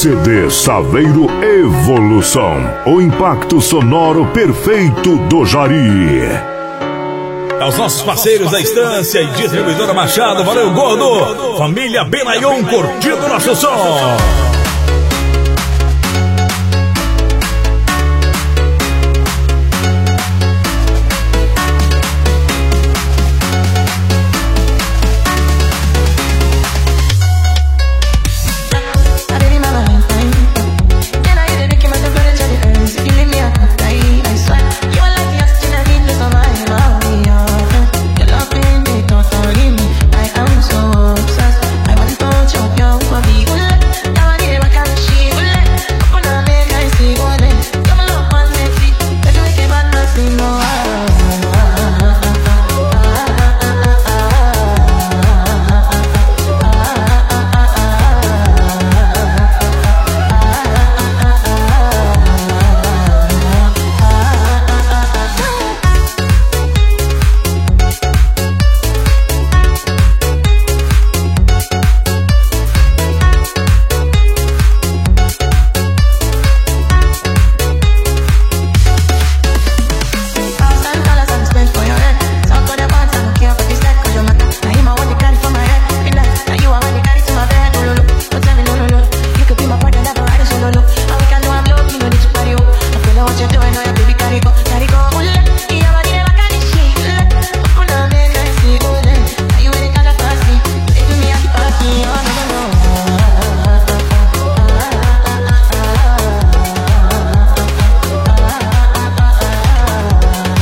CD Saveiro Evolução, o impacto sonoro perfeito do Jari. Aos nossos parceiros da Estância e Distribuidora Machado, valeu gordo! Família Benayon curtindo nosso som!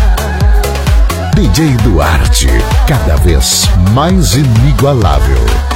DJ Duarte, cada vez mais inigualável.